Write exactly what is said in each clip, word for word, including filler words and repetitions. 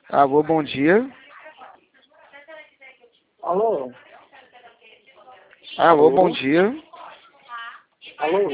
Alô, bom dia. Alô? Alô, Alô? bom dia. Alô?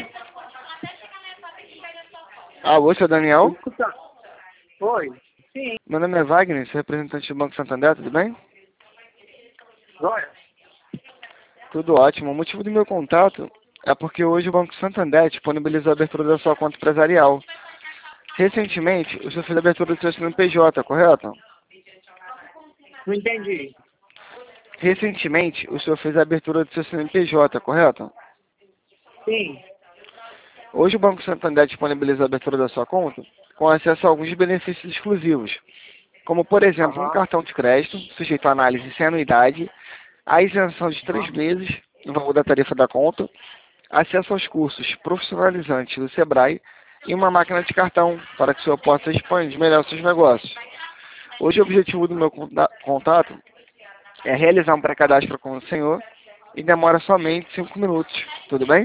Alô, seu Daniel? Escuta. Oi? Sim. Meu nome é Wagner, sou representante do Banco Santander, tudo bem? Olha. Tudo ótimo. O motivo do meu contato é porque hoje o Banco Santander disponibilizou a abertura da sua conta empresarial. Recentemente, o senhor fez a abertura do seu C N P J, correto? Não entendi. Recentemente, o senhor fez a abertura do seu C N P J, correto? Sim. Hoje o Banco Santander disponibilizou a abertura da sua conta com acesso a alguns benefícios exclusivos, como, por exemplo, um Aham. cartão de crédito, sujeito a análise sem anuidade, a isenção de três Aham. meses no valor da tarifa da conta, acesso aos cursos profissionalizantes do Sebrae e uma máquina de cartão para que o senhor possa expandir melhor os seus negócios. Hoje o objetivo do meu conta- contato é realizar um pré-cadastro com o senhor e demora somente cinco minutos, tudo bem?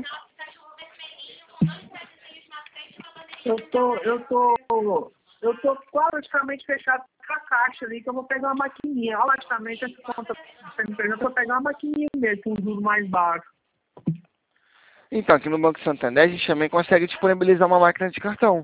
Eu tô, eu tô, eu tô praticamente fechado com a caixa ali, que eu vou pegar uma maquininha. Automaticamente essa conta eu vou pegar uma maquininha mesmo, com um juro mais baixo. Então, aqui no Banco Santander a gente também consegue disponibilizar uma máquina de cartão,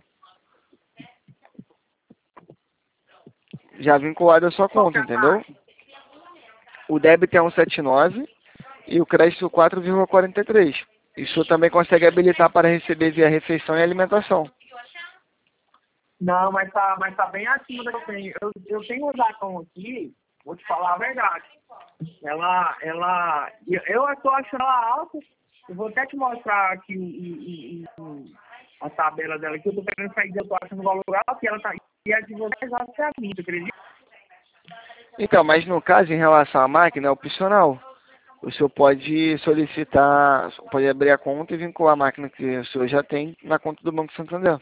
já vinculado à sua Qual que conta, é a entendeu? taxa? O débito é um vírgula setenta e nove e o crédito quatro vírgula quarenta e três. Isso também consegue habilitar para receber via refeição e alimentação. Não, mas tá, mas tá bem acima do que eu tenho. Eu, eu tenho um cartão aqui, vou te falar a verdade. Ela, ela, eu, eu tô achando ela alta. Eu vou até te mostrar aqui o, o, o, o- a tabela dela aqui. Eu tô querendo sair dela, eu tô achando o valor alto e ela tá, e a de vocês alta que a minha, tu acredita? Então, mas no caso, em relação à máquina, é opcional. O senhor pode solicitar, pode abrir a conta e vincular a máquina que o senhor já tem na conta do Banco Santander.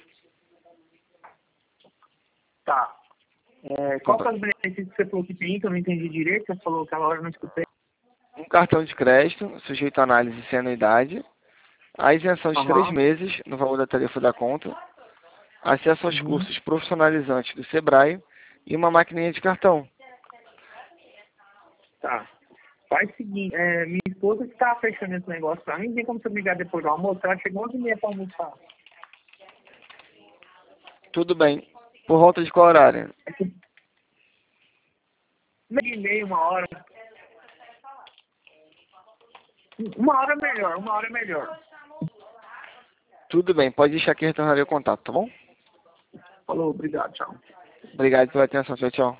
Tá. É, Então, qual tá. que é os benefícios que você falou que tem, que eu não entendi direito? Você falou que aquela hora eu não escutei. Um cartão de crédito, sujeito a análise sem anuidade, a isenção de três Aham. meses no valor da tarifa da conta, acesso aos Uhum. cursos profissionalizantes do Sebrae e uma maquininha de cartão. Tá. Faz o seguinte, é, minha esposa que tá fechando esse negócio pra mim, tem como você me ligar depois do almoço? Ela chegou onze e meia pra almoçar. Tudo bem. Por volta de qual horário? É que meia e meia, uma hora. Uma hora é melhor, uma hora é melhor. Tudo bem, pode deixar que retornarei o contato, tá bom? Falou, obrigado, tchau. Obrigado pela atenção, tchau, tchau.